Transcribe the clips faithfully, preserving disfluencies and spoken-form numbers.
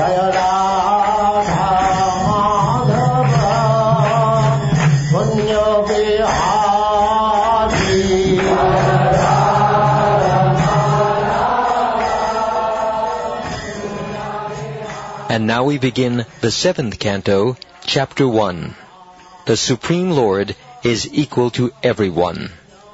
And now we begin the seventh canto, chapter one. The Supreme Lord is equal to everyone.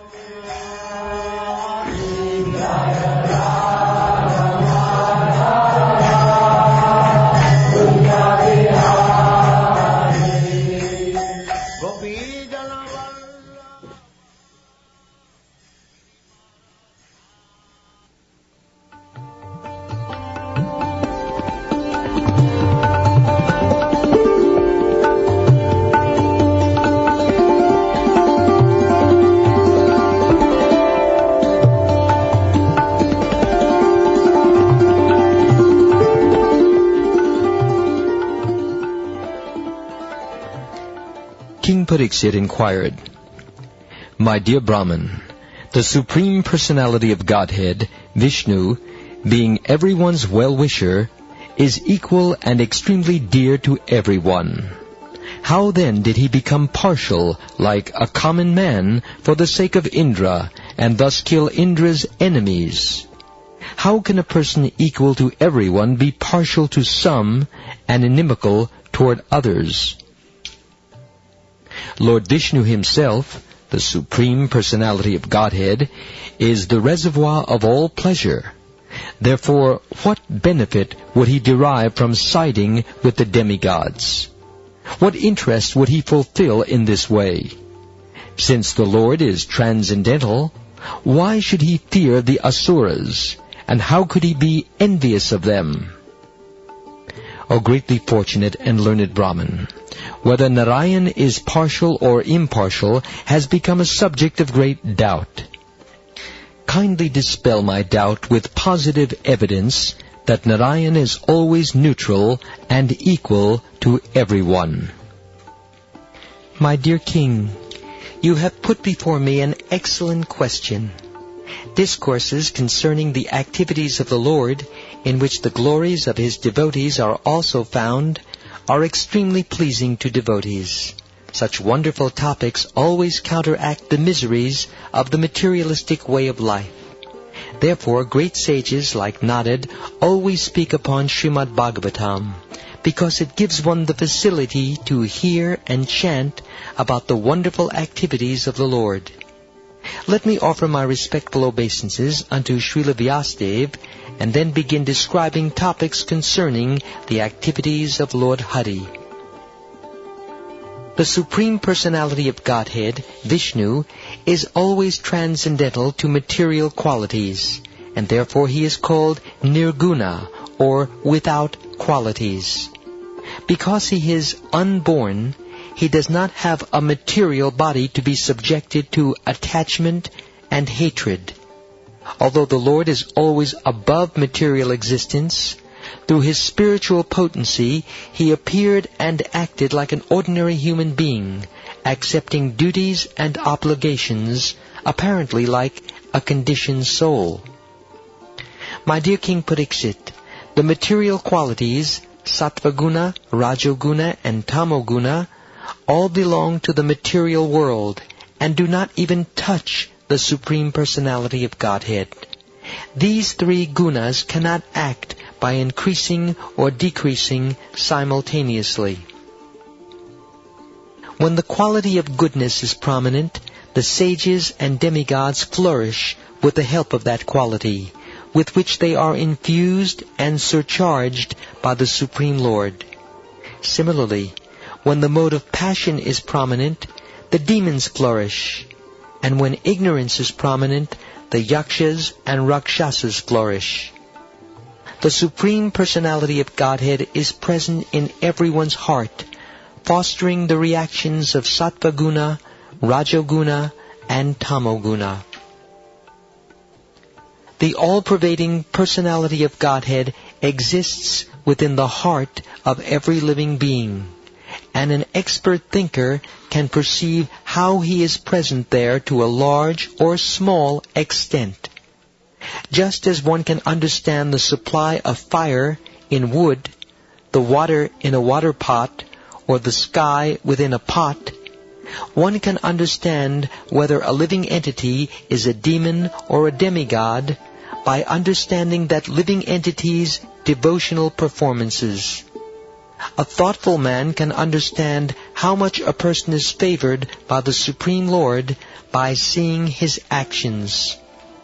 King Pariksit inquired, "My dear Brahman, the Supreme Personality of Godhead, Vishnu, being everyone's well-wisher, is equal and extremely dear to everyone. How then did he become partial, like a common man, for the sake of Indra, and thus kill Indra's enemies? How can a person equal to everyone be partial to some and inimical toward others? Lord Vishnu himself, the Supreme Personality of Godhead, is the reservoir of all pleasure. Therefore, what benefit would he derive from siding with the demigods? What interest would he fulfill in this way? Since the Lord is transcendental, why should he fear the Asuras, and how could he be envious of them? O greatly fortunate and learned Brahman, whether Narayan is partial or impartial has become a subject of great doubt. Kindly dispel my doubt with positive evidence that Narayan is always neutral and equal to everyone." My dear King, you have put before me an excellent question. Discourses concerning the activities of the Lord, in which the glories of his devotees are also found, are extremely pleasing to devotees. Such wonderful topics always counteract the miseries of the materialistic way of life. Therefore, great sages like Narad always speak upon Srimad Bhagavatam, because it gives one the facility to hear and chant about the wonderful activities of the Lord. Let me offer my respectful obeisances unto Srila Vyasadeva, and then begin describing topics concerning the activities of Lord Hari. The Supreme Personality of Godhead, Vishnu, is always transcendental to material qualities, and therefore he is called Nirguna, or without qualities. Because he is unborn, he does not have a material body to be subjected to attachment and hatred. Although the Lord is always above material existence, through his spiritual potency he appeared and acted like an ordinary human being, accepting duties and obligations, apparently like a conditioned soul. My dear King Pariksit, the material qualities, Sattvaguna, Rajoguna, and Tamoguna, all belong to the material world and do not even touch the Supreme Personality of Godhead. These three gunas cannot act by increasing or decreasing simultaneously. When the quality of goodness is prominent, the sages and demigods flourish with the help of that quality, with which they are infused and surcharged by the Supreme Lord. Similarly, when the mode of passion is prominent, the demons flourish, and when ignorance is prominent, the yakshas and rakshasas flourish. The Supreme Personality of Godhead is present in everyone's heart, fostering the reactions of Sattvaguna, Rajoguna, and Tamoguna. The all-pervading Personality of Godhead exists within the heart of every living being, and an expert thinker can perceive how he is present there to a large or small extent. Just as one can understand the supply of fire in wood, the water in a water pot, or the sky within a pot, one can understand whether a living entity is a demon or a demigod by understanding that living entity's devotional performances. A thoughtful man can understand how much a person is favored by the Supreme Lord by seeing his actions.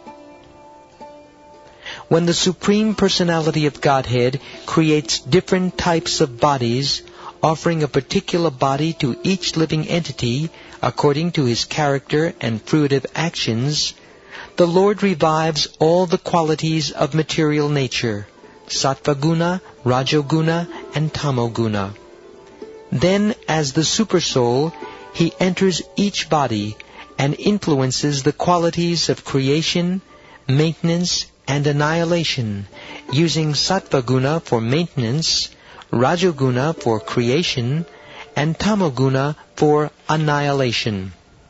When the Supreme Personality of Godhead creates different types of bodies, offering a particular body to each living entity according to his character and fruitive actions, the Lord revives all the qualities of material nature, Sattva-guna, Rajoguna, and Tamoguna. Then, as the Supersoul, he enters each body and influences the qualities of creation, maintenance, and annihilation, using Sattva-guna for maintenance, Rajoguna for creation, and Tamoguna for annihilation.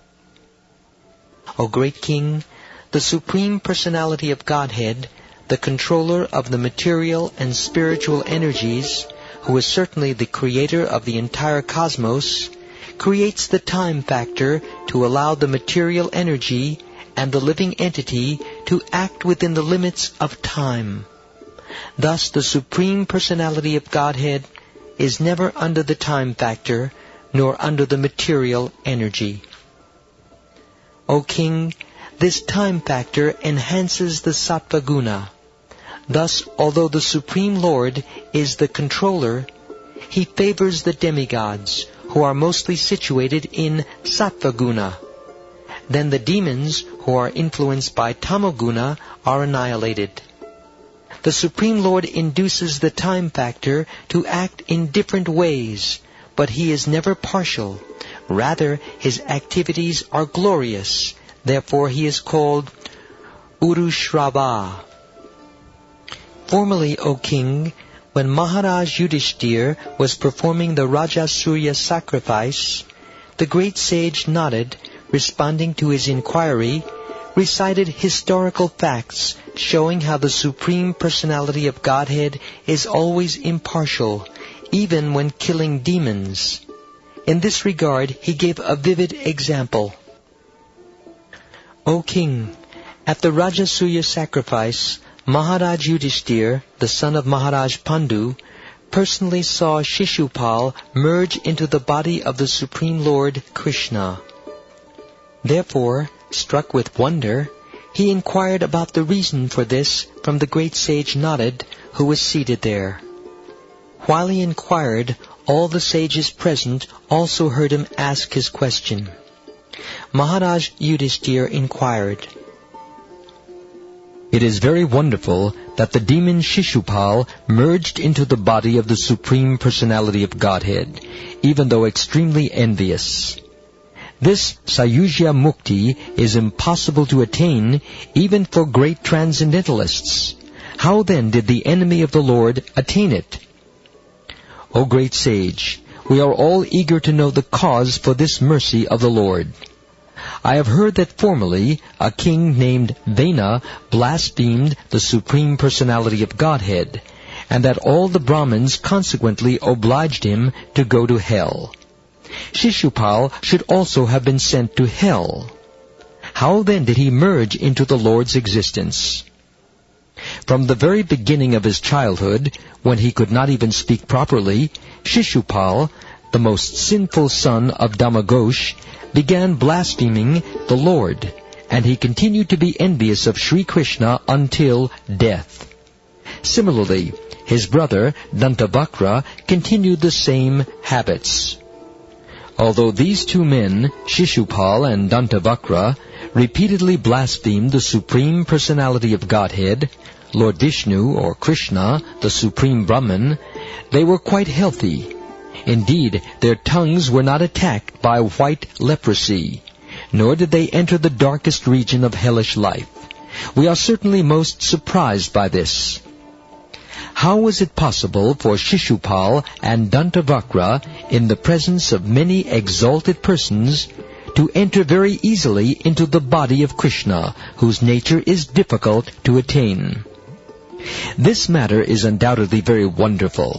O great King, the Supreme Personality of Godhead, the controller of the material and spiritual energies, who is certainly the creator of the entire cosmos, creates the time factor to allow the material energy and the living entity to act within the limits of time. Thus, the Supreme Personality of Godhead is never under the time factor, nor under the material energy. O King, this time factor enhances the Sattva-guna. Thus, although the Supreme Lord is the controller, he favors the demigods, who are mostly situated in Sattva-guna. Then the demons, who are influenced by Tamoguna, are annihilated. The Supreme Lord induces the time factor to act in different ways, but he is never partial. Rather, his activities are glorious. Therefore, he is called Urushrava. Formerly, O King, when Maharaj Yudhishthir was performing the Rajasuya sacrifice, the great sage Narad, responding to his inquiry, recited historical facts showing how the Supreme Personality of Godhead is always impartial, even when killing demons. In this regard, he gave a vivid example. O King, at the Rajasuya sacrifice, Maharaj Yudhishthir, the son of Maharaj Pandu, personally saw Shishupal merge into the body of the Supreme Lord Krishna. Therefore, struck with wonder, he inquired about the reason for this from the great sage Narad, who was seated there. While he inquired, all the sages present also heard him ask his question. Maharaj Yudhishthir inquired, "It is very wonderful that the demon Shishupal merged into the body of the Supreme Personality of Godhead, even though extremely envious. This Sayujya Mukti is impossible to attain even for great transcendentalists. How then did the enemy of the Lord attain it? O great sage, we are all eager to know the cause for this mercy of the Lord. I have heard that formerly a king named Vena blasphemed the Supreme Personality of Godhead, and that all the Brahmins consequently obliged him to go to hell. Shishupal should also have been sent to hell. How then did he merge into the Lord's existence? From the very beginning of his childhood, when he could not even speak properly, Shishupal, the most sinful son of Damagosh, began blaspheming the Lord, and he continued to be envious of Sri Krishna until death. Similarly, his brother Dantavakra continued the same habits. Although these two men, Shishupal and Dantavakra, repeatedly blasphemed the Supreme Personality of Godhead, Lord Vishnu or Krishna, the Supreme Brahman, they were quite healthy. Indeed, their tongues were not attacked by white leprosy, nor did they enter the darkest region of hellish life. We are certainly most surprised by this. How was it possible for Shishupal and Dantavakra, in the presence of many exalted persons, to enter very easily into the body of Krishna, whose nature is difficult to attain? This matter is undoubtedly very wonderful.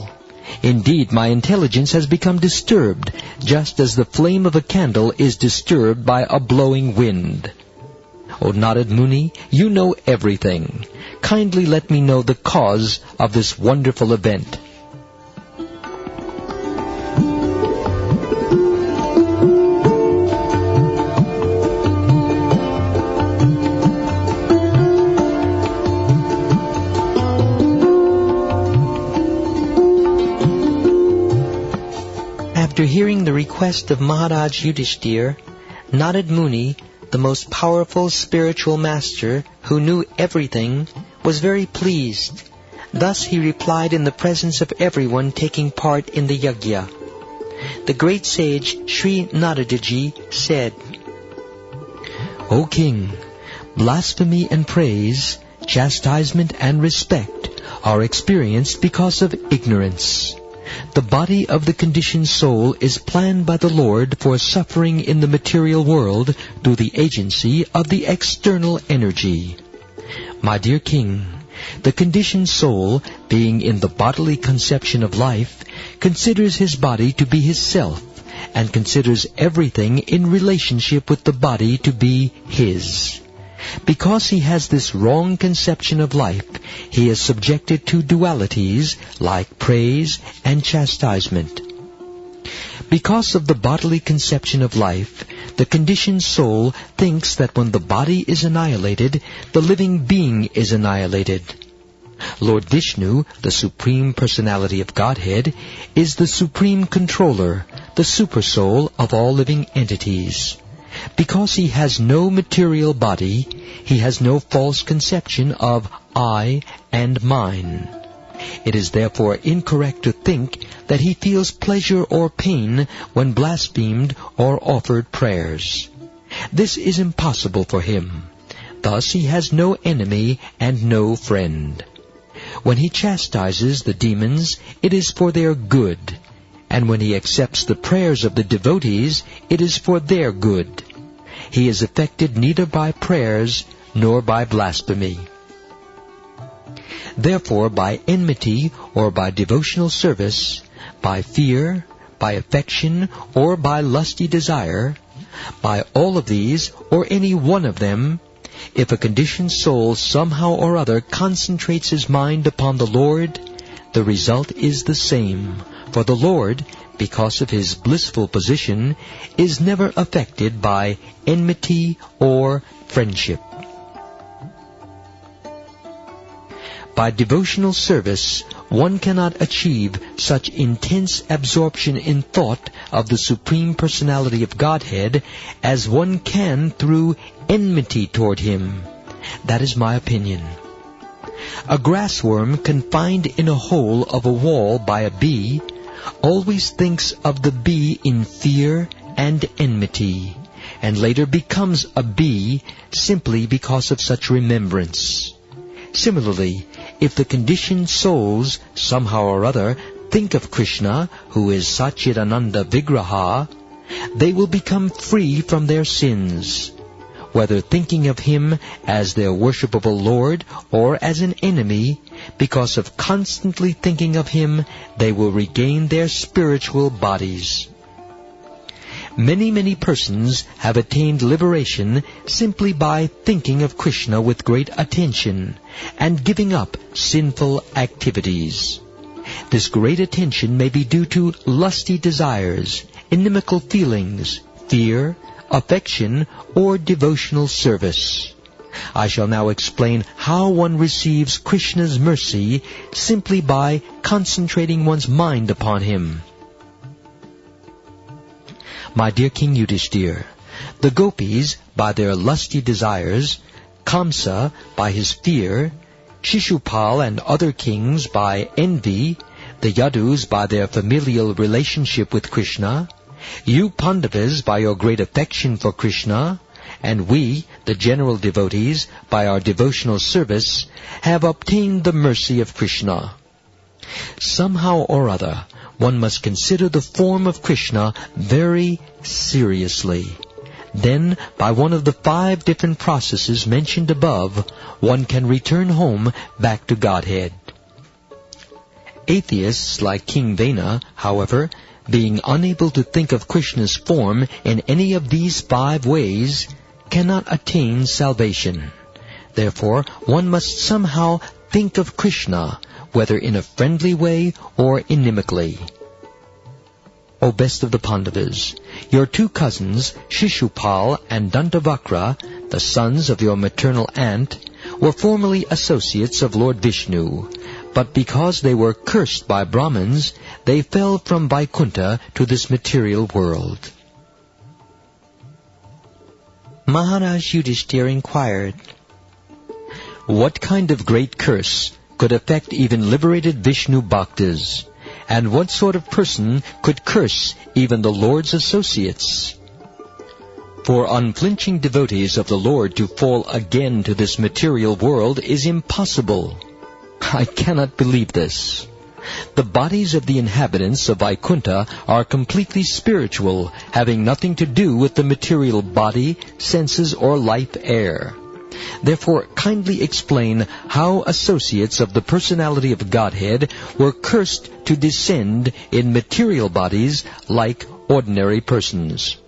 Indeed, my intelligence has become disturbed, just as the flame of a candle is disturbed by a blowing wind. O Narad Muni, you know everything. Kindly let me know the cause of this wonderful event. After hearing the request of Maharaj Yudhishthir, Narad Muni, the most powerful spiritual master who knew everything, was very pleased. Thus he replied in the presence of everyone taking part in the yajna. The great sage Sri Naradaji said, O king, blasphemy and praise, chastisement and respect are experienced because of ignorance. The body of the conditioned soul is planned by the Lord for suffering in the material world through the agency of the external energy. My dear king, the conditioned soul, being in the bodily conception of life, considers his body to be his self, and considers everything in relationship with the body to be his. Because he has this wrong conception of life, he is subjected to dualities like praise and chastisement. Because of the bodily conception of life, the conditioned soul thinks that when the body is annihilated, the living being is annihilated. Lord Vishnu, the Supreme Personality of Godhead, is the Supreme Controller, the Supersoul of all living entities. Because he has no material body, he has no false conception of I and mine. It is therefore incorrect to think that he feels pleasure or pain when blasphemed or offered prayers. This is impossible for him. Thus he has no enemy and no friend. When he chastises the demons, it is for their good, and when he accepts the prayers of the devotees, it is for their good. He is affected neither by prayers nor by blasphemy. Therefore, by enmity or by devotional service, by fear, by affection, or by lusty desire, by all of these, or any one of them, if a conditioned soul somehow or other concentrates his mind upon the Lord, the result is the same, for the Lord, because of his blissful position, is never affected by enmity or friendship. By devotional service, one cannot achieve such intense absorption in thought of the Supreme Personality of Godhead as one can through enmity toward him. That is my opinion. A grassworm confined in a hole of a wall by a bee always thinks of the bee in fear and enmity, and later becomes a bee simply because of such remembrance. Similarly, if the conditioned souls somehow or other think of Krishna, who is Satchidananda Vigraha, they will become free from their sins. Whether thinking of him as their worshipable Lord or as an enemy, because of constantly thinking of him, they will regain their spiritual bodies. Many, many persons have attained liberation simply by thinking of Krishna with great attention and giving up sinful activities. This great attention may be due to lusty desires, inimical feelings, fear, affection, or devotional service. I shall now explain how one receives Krishna's mercy simply by concentrating one's mind upon him. My dear King Yudhishthir, the gopis, by their lusty desires, Kamsa, by his fear, Shishupal and other kings by envy, the Yadus by their familial relationship with Krishna, you Pandavas by your great affection for Krishna, and we, the general devotees, by our devotional service, have obtained the mercy of Krishna. Somehow or other, one must consider the form of Krishna very seriously. Then, by one of the five different processes mentioned above, one can return home back to Godhead. Atheists like King Vena, however, being unable to think of Krishna's form in any of these five ways, cannot attain salvation. Therefore, one must somehow think of Krishna, whether in a friendly way or inimically. O best of the Pandavas, your two cousins, Shishupal and Dantavakra, the sons of your maternal aunt, were formerly associates of Lord Vishnu, but because they were cursed by Brahmins, they fell from Vaikuntha to this material world. Maharaj Yudhishthira inquired, What kind of great curse could affect even liberated Vishnu Bhaktas? And what sort of person could curse even the Lord's associates? For unflinching devotees of the Lord to fall again to this material world is impossible. I cannot believe this. The bodies of the inhabitants of Vaikuntha are completely spiritual, having nothing to do with the material body, senses, or life air. Therefore, kindly explain how associates of the personality of Godhead were cursed to descend in material bodies like ordinary persons.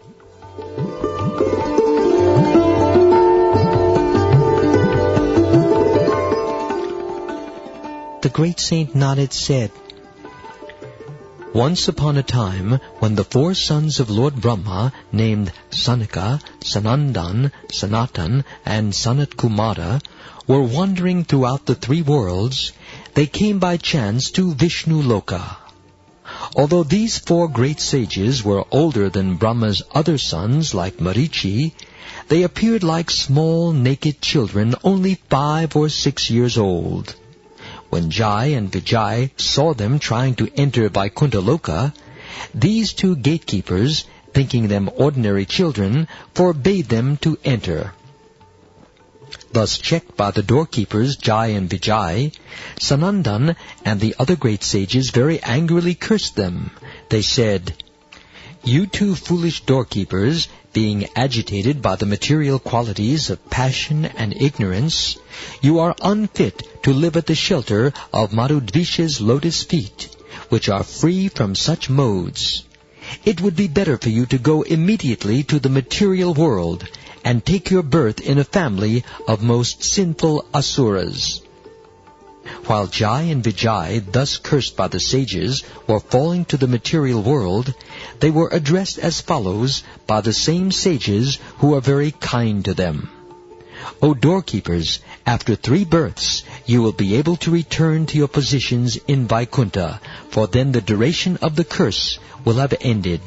The great saint Narad said, Once upon a time, when the four sons of Lord Brahma, named Sanaka, Sanandan, Sanatan, and Sanat Kumara, were wandering throughout the three worlds, they came by chance to Vishnu Loka. Although these four great sages were older than Brahma's other sons, like Marichi, they appeared like small naked children only five or six years old. When Jai and Vijay saw them trying to enter Vaikuntha Loka, these two gatekeepers, thinking them ordinary children, forbade them to enter. Thus checked by the doorkeepers Jai and Vijay, Sanandan and the other great sages very angrily cursed them. They said, You two foolish doorkeepers, being agitated by the material qualities of passion and ignorance, you are unfit to live at the shelter of Marudvisha's lotus feet, which are free from such modes. It would be better for you to go immediately to the material world and take your birth in a family of most sinful asuras. While Jai and Vijay, thus cursed by the sages, were falling to the material world, they were addressed as follows by the same sages who are very kind to them. O doorkeepers, after three births you will be able to return to your positions in Vaikuntha, for then the duration of the curse will have ended.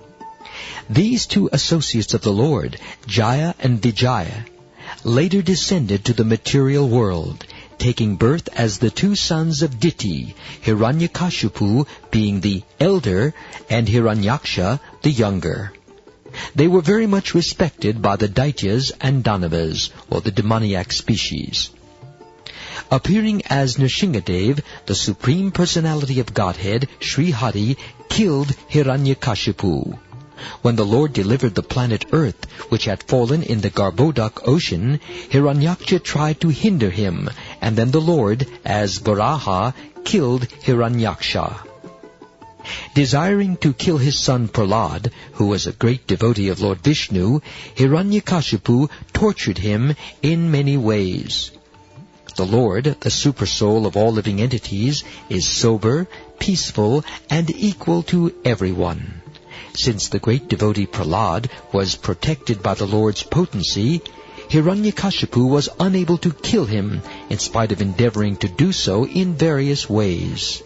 These two associates of the Lord, Jaya and Vijaya, later descended to the material world, taking birth as the two sons of Diti, Hiranyakashipu being the elder and Hiranyaksha the younger. They were very much respected by the Daityas and Danavas, or the demoniac species. Appearing as Nrsingadev, the Supreme Personality of Godhead, Sri Hari, killed Hiranyakashipu. When the Lord delivered the planet Earth, which had fallen in the Garbhodak ocean, Hiranyaksha tried to hinder him, and then the Lord, as Varaha, killed Hiranyaksha. Desiring to kill his son Prahlad, who was a great devotee of Lord Vishnu, Hiranyakashipu tortured him in many ways. The Lord, the supersoul of all living entities, is sober, peaceful, and equal to everyone. Since the great devotee Prahlad was protected by the Lord's potency, Hiranyakashipu was unable to kill him, in spite of endeavoring to do so in various ways.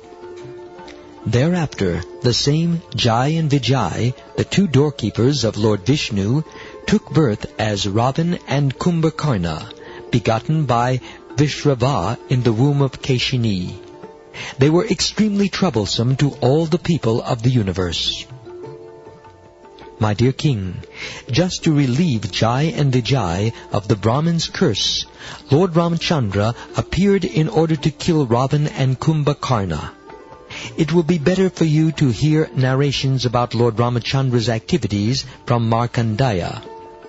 Thereafter, the same Jai and Vijay, the two doorkeepers of Lord Vishnu, took birth as Ravan and Kumbhakarna, begotten by Vishrava in the womb of Keshini. They were extremely troublesome to all the people of the universe. My dear king, just to relieve Jai and Vijay of the Brahmin's curse, Lord Ramchandra appeared in order to kill Ravan and Kumbhakarna. It will be better for you to hear narrations about Lord Ramachandra's activities from Markandeya.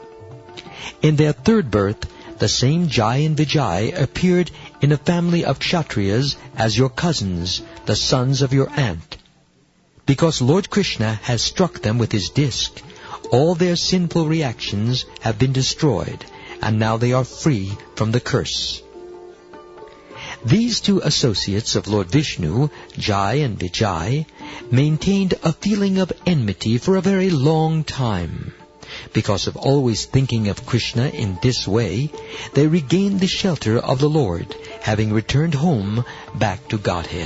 In their third birth, the same Jai and Vijay appeared in a family of Kshatriyas as your cousins, the sons of your aunt. Because Lord Krishna has struck them with his disc, all their sinful reactions have been destroyed, and now they are free from the curse. These two associates of Lord Vishnu, Jai and Vijay, maintained a feeling of enmity for a very long time. Because of always thinking of Krishna in this way, they regained the shelter of the Lord, having returned home back to Godhead.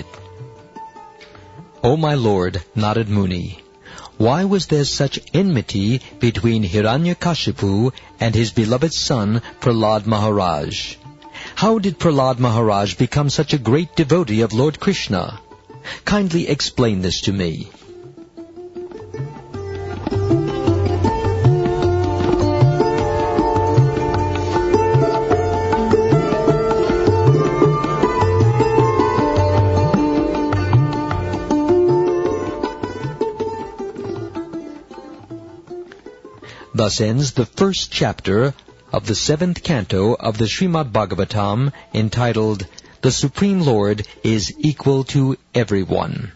O my Lord, Narad Muni, why was there such enmity between Hiranyakashipu and his beloved son Prahlad Maharaj? How did Prahlad Maharaj become such a great devotee of Lord Krishna? Kindly explain this to me. Thus ends the first chapter of the seventh canto of the Srimad Bhagavatam, entitled, The Supreme Lord is Equal to Everyone.